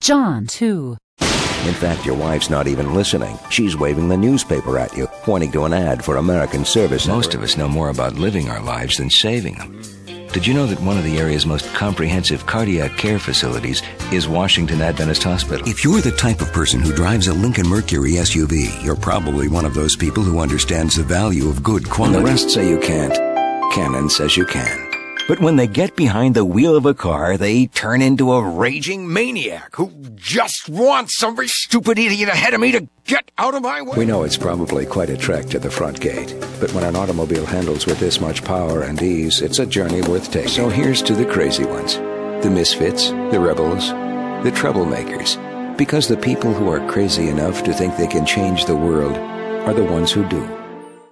John, too. In fact, your wife's not even listening. She's waving the newspaper at you, pointing to an ad for American Service. Most of us know more about living our lives than saving them. Did you know that one of the area's most comprehensive cardiac care facilities is Washington Adventist Hospital? If you're the type of person who drives a Lincoln Mercury SUV, you're probably one of those people who understands the value of good quality. The rest say you can't. Canon says you can. But when they get behind the wheel of a car, they turn into a raging maniac who just wants some stupid idiot ahead of me to get out of my way. We know it's probably quite a trek to the front gate, but when an automobile handles with this much power and ease, it's a journey worth taking. So here's to the crazy ones, the misfits, the rebels, the troublemakers. Because the people who are crazy enough to think they can change the world are the ones who do.